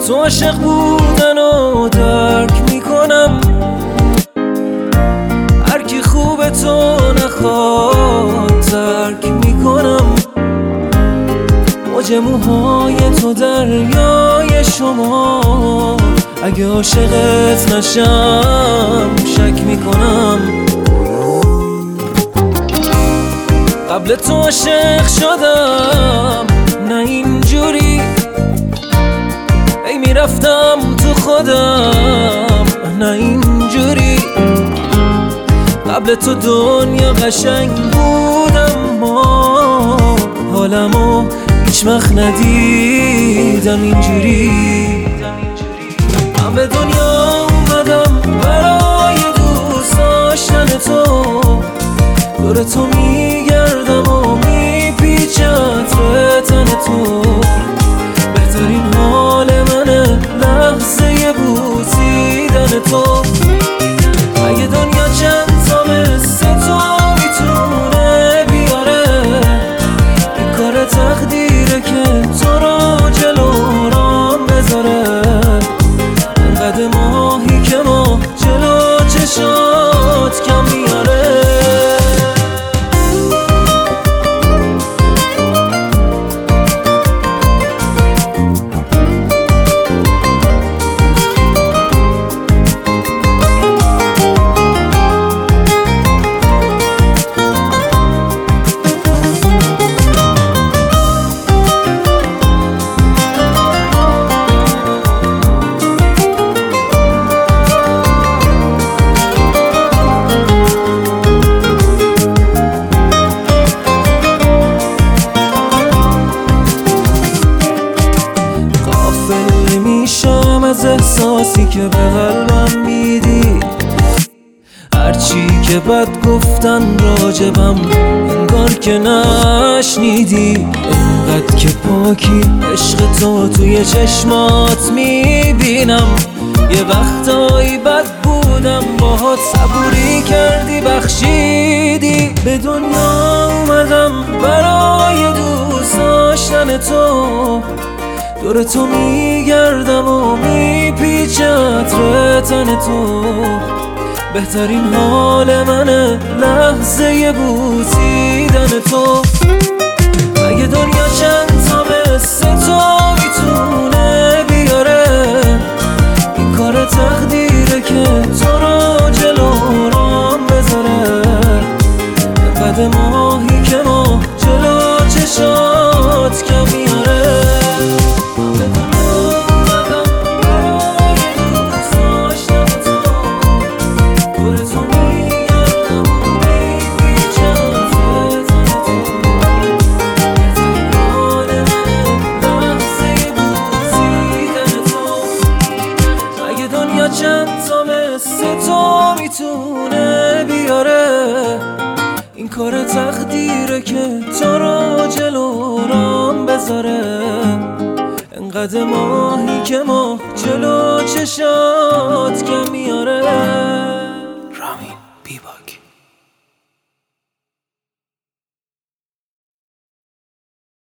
تو عاشق بودن و درک میکنم، هر کی خوب تو نخواد ترک میکنم. موج موهای تو دریای شما، اگه عاشقت نشم شک میکنم. قبل تو عاشق شدم نه اینجوری، ای میرفتم تو خودم نه اینجوری. قبل تو دنیا قشنگ بودم، ما حالمو هیچ وقت ندیدم اینجوری. من به دنیا اومدم برای دوست داشتن تو، دور تو میگردم و میپیچم تن تو. بهترین حال منه لحظه بوسیدن تو. اگه دنیا چند تا مثل تو میتونه بیاره، این کار تقدیره که تو رو جلو رام بذاره. انقدر ماهی که ما جلو چشات کم میاره. از احساسی که به قلبم میدی، هرچی که بد گفتن راجبم انگار که نشنیدی. انقدر که پاکی عشق تو توی چشمات میبینم. یه وقتایی بد بودم باهات صبوری کردی بخشیدی. به دنیا اومدم برای دوست داشتن تو، دور تو میگردم و میپیچم تن تو. بهترین حال منه لحظه بوسیدن تو. اگه دنیا چند تا مثل تو میتونه بیاره، این کار تقدیره که تو رو جلو رام بذاره. انقدر ماهی که ما جلو چشات کم میاره. چند تا مثل تو میتونه بیاره، این کار تقدیره که تو رو جلو رام بذاره. انقدر ماهی که ما جلو چشات کم میاره.